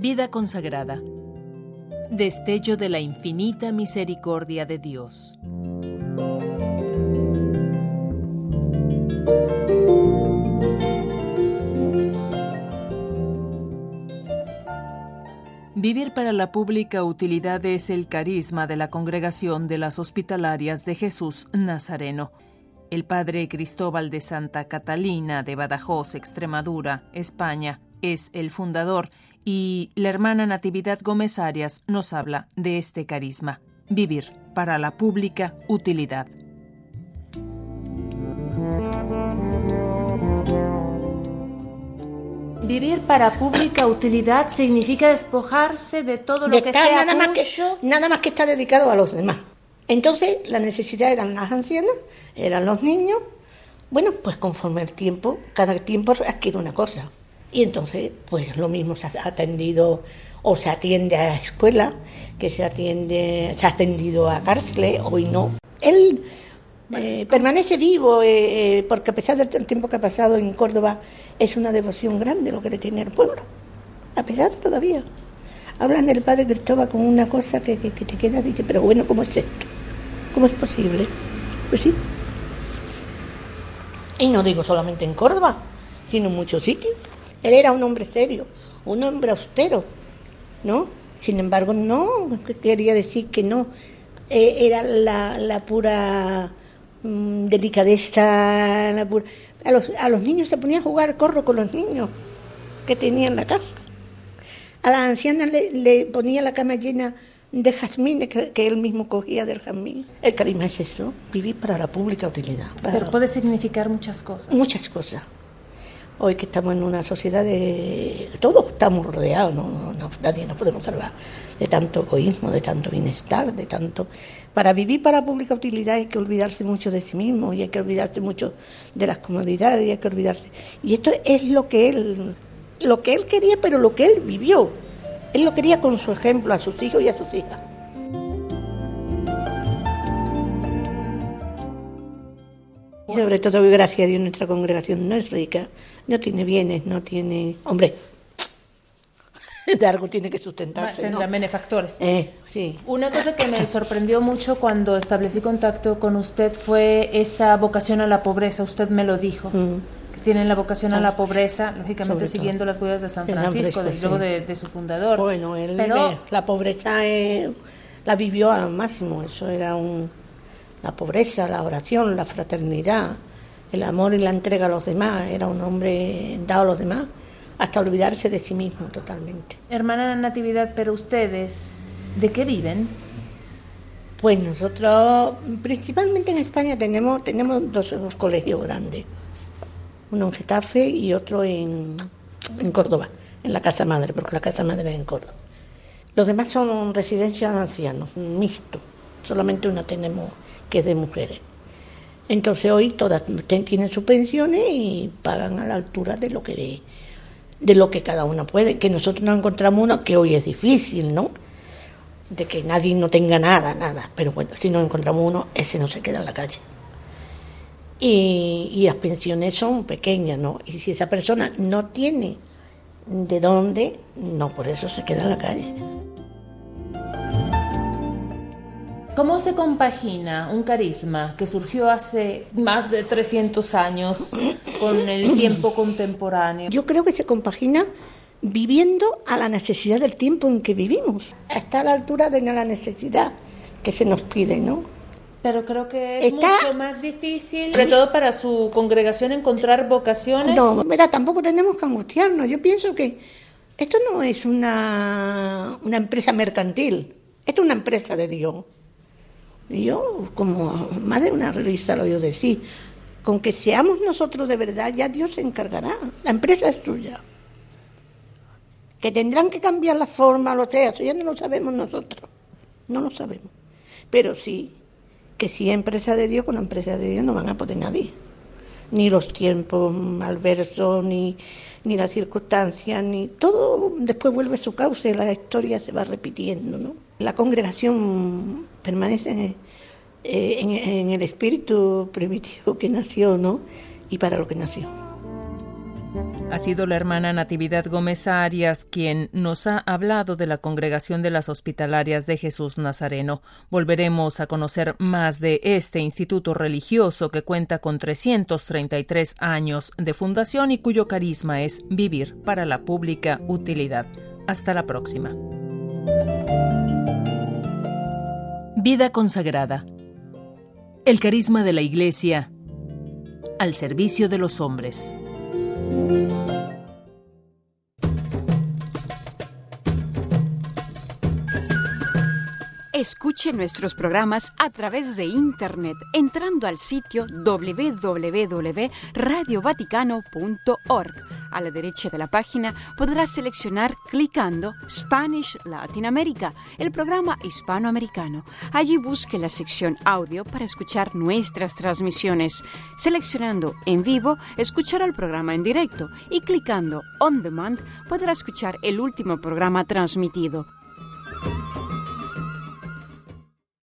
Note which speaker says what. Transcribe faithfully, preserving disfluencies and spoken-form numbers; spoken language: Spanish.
Speaker 1: Vida consagrada. Destello de la infinita misericordia de Dios. Vivir para la pública utilidad es el carisma de la Congregación de las Hospitalarias de Jesús Nazareno. El padre Cristóbal de Santa Catalina de Badajoz, Extremadura, España, es el fundador, y la hermana Natividad Gómez Arias nos habla de este carisma. Vivir para la pública utilidad.
Speaker 2: Vivir para pública utilidad significa despojarse de todo lo
Speaker 3: de
Speaker 2: que
Speaker 3: estar
Speaker 2: sea
Speaker 3: nada más que,
Speaker 2: tuyo.
Speaker 3: nada más que estar dedicado a los demás. Entonces, la necesidad eran las ancianas, eran los niños. Bueno, pues conforme el tiempo, cada tiempo adquiere una cosa. Y entonces, pues lo mismo se ha atendido o se atiende a escuela, que se atiende, se ha atendido a cárceles, hoy no. Él eh, permanece vivo, eh, eh, porque a pesar del tiempo que ha pasado en Córdoba, es una devoción grande lo que le tiene al pueblo. A pesar todavía. Hablan del padre Cristóbal con una cosa que, que, que te queda, dice, pero bueno, ¿cómo es esto? ¿Cómo es posible? Pues sí. Y no digo solamente en Córdoba, sino en muchos sitios. Él era un hombre serio, un hombre austero, ¿no? Sin embargo, no, quería decir que no, eh, era la, la pura mmm, delicadeza, la pura... A los, a los niños se ponía a jugar corro con los niños que tenía en la casa. A las ancianas le, le ponía la cama llena de jazmines que, que él mismo cogía del jazmín. El carisma es eso, vivir para la pública utilidad. Para...
Speaker 2: Pero puede significar muchas cosas.
Speaker 3: Muchas cosas. Hoy que estamos en una sociedad de... Todos estamos rodeados, no, no, no, nadie nos podemos salvar de tanto egoísmo, de tanto bienestar, de tanto... Para vivir para pública utilidad hay que olvidarse mucho de sí mismo y hay que olvidarse mucho de las comodidades y hay que olvidarse... Y esto es lo que él, lo que él quería, pero lo que él vivió. Él lo quería con su ejemplo a sus hijos y a sus hijas. Y sobre todo, gracias a Dios, nuestra congregación no es rica, no tiene bienes, no tiene... Hombre, de algo tiene que sustentarse,
Speaker 2: Tendrá
Speaker 3: ¿no?
Speaker 2: benefactores.
Speaker 3: Eh, sí.
Speaker 2: Una cosa que me sorprendió mucho cuando establecí contacto con usted fue esa vocación a la pobreza. Usted me lo dijo, mm. que tienen la vocación ah, a la pobreza, lógicamente siguiendo las huellas de San Francisco, desde luego de, de su fundador.
Speaker 3: Bueno, él
Speaker 2: Pero,
Speaker 3: vive, la pobreza eh, la vivió al máximo, eso era un... La pobreza, la oración, la fraternidad, el amor y la entrega a los demás. Era un hombre dado a los demás hasta olvidarse de sí mismo totalmente.
Speaker 2: Hermana Natividad, pero ustedes, ¿de qué viven?
Speaker 3: Pues nosotros, principalmente en España, tenemos tenemos dos, dos colegios grandes. Uno en Getafe y otro en, en Córdoba, en la Casa Madre, porque la Casa Madre es en Córdoba. Los demás son residencias de ancianos, mixto. Solamente una tenemos que es de mujeres. Entonces hoy todas tienen sus pensiones y pagan a la altura de lo que de lo que cada una puede. Que nosotros nos encontramos una que hoy es difícil, ¿no? De que nadie no tenga nada, nada. Pero bueno, si nos encontramos uno, ese no se queda en la calle. Y, y las pensiones son pequeñas, ¿no? Y si esa persona no tiene de dónde, no, por eso se queda en la calle.
Speaker 2: ¿Cómo se compagina un carisma que surgió hace más de trescientos años con el tiempo contemporáneo?
Speaker 3: Yo creo que se compagina viviendo a la necesidad del tiempo en que vivimos. Está a la altura de la necesidad que se nos pide, ¿no?
Speaker 2: Pero creo que es
Speaker 3: Está...
Speaker 2: mucho más difícil, sobre todo para su congregación, encontrar vocaciones.
Speaker 3: No, mira, tampoco tenemos que angustiarnos. Yo pienso que esto no es una, una empresa mercantil, esto es una empresa de Dios. Y yo, como más de una revista lo he oído decir, con que seamos nosotros de verdad, ya Dios se encargará. La empresa es tuya. Que tendrán que cambiar la forma, lo sea, eso ya no lo sabemos nosotros. No lo sabemos. Pero sí, que si es empresa de Dios, con la empresa de Dios no van a poder nadie. Ni los tiempos adversos, ni, ni las circunstancias, ni todo después vuelve a su cauce, la historia se va repitiendo, ¿no? La congregación permanece en, eh, en, en el espíritu primitivo que nació, ¿no? Y para lo que nació.
Speaker 1: Ha sido la hermana Natividad Gómez Arias quien nos ha hablado de la Congregación de las Hospitalarias de Jesús Nazareno. Volveremos a conocer más de este instituto religioso que cuenta con trescientos treinta y tres años de fundación y cuyo carisma es vivir para la pública utilidad. Hasta la próxima. Vida consagrada. El carisma de la Iglesia al servicio de los hombres.
Speaker 4: Escuche nuestros programas a través de Internet entrando al sitio doble u doble u doble u punto radio vaticano punto org. A la derecha de la página podrá seleccionar clicando Spanish Latin America, el programa hispanoamericano. Allí busque la sección audio para escuchar nuestras transmisiones. Seleccionando en vivo, escuchará el programa en directo y clicando On Demand podrá escuchar el último programa transmitido.